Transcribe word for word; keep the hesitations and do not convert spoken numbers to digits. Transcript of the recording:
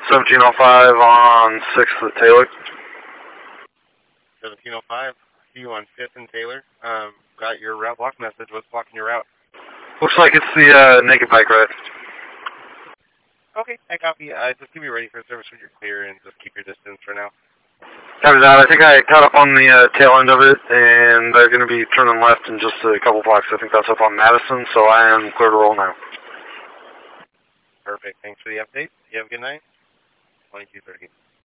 seventeen oh five on sixth at Taylor. seventeen oh five, see you on fifth and Taylor. Um, got your route block message. What's blocking your route? Looks like it's the uh, naked bike ride. Okay, I copy. Uh, just keep me ready for service when you're clear and just keep your distance for now. Copy that. I think I caught up on the uh, tail end of it, and they're going to be turning left in just a couple blocks. I think that's up on Madison, so I am clear to roll now. Perfect. Thanks for the update. You have a good night. twenty-two thirty.